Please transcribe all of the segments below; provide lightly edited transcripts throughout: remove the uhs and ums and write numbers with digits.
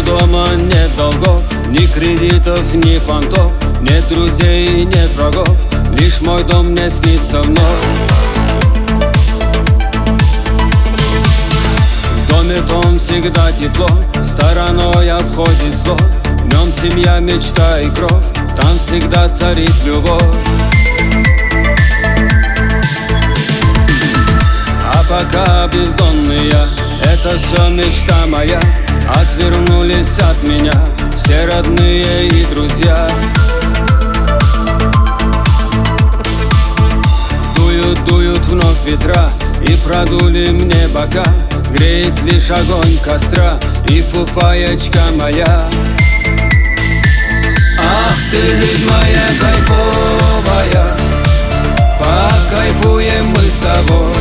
дома, нет долгов, ни кредитов, ни понтов, нет друзей, нет врагов, лишь мой дом мне снится вновь. В доме том всегда тепло, стороной обходит зло. В нем семья, мечта и кровь, там всегда царит любовь. А пока бездомный я, это все мечта моя. Отвернулись от меня все родные и друзья. Дуют, дуют вновь ветра и продули мне бока. Греет лишь огонь костра и фуфаечка моя. Ах ты, жизнь моя кайфовая, покайфуем мы с тобой.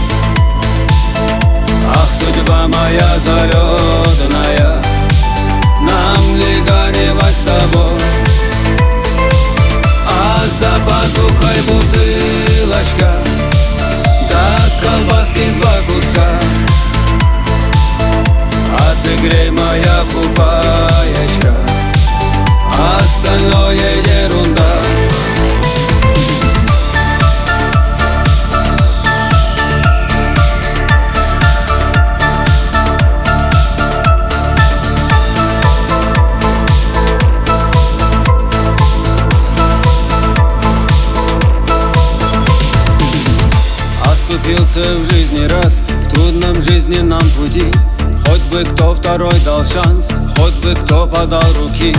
Ах, судьба моя залетная, нам ли горевать с тобой? А за пазухой бутылочка, да колбаски 2 куска. А ты грей, моя фуфаечка, остальное ерунда. Оступился в жизни раз, в трудном жизненном пути. Хоть бы кто второй дал шанс, хоть бы кто подал руки.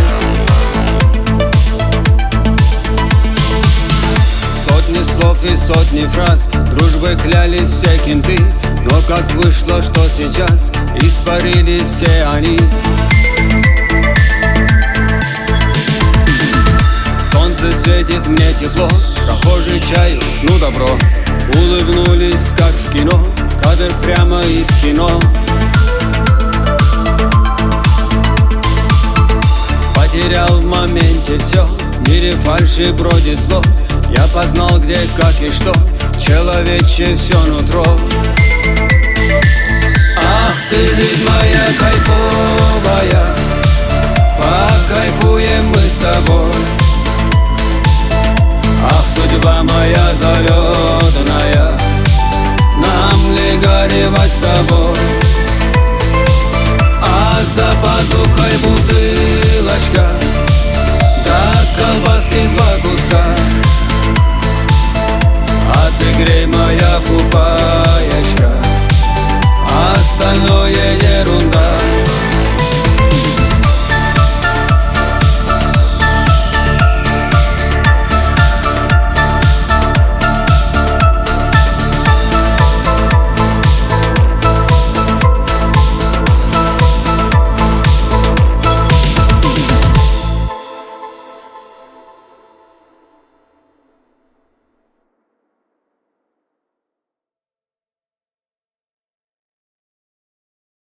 Сотни слов и сотни фраз, дружбой клялись все кенты. Но как вышло, что сейчас испарились все они. Солнце светит мне тепло, прохожий чаю, ну добро. Улыбнулись, как в кино, кадр прямо из кино. Потерял в моменте все, в мире фальши бродит зло. Я познал, где, как и что, человече все нутро. Ах ты, жизнь моя кайфовая, покайфуем мы с тобой. Ах, судьба моя залетная, нам ли горевать с тобой? А за пазухой бутылочка, да колбаски 2 куска. А ты грей, моя фуфа.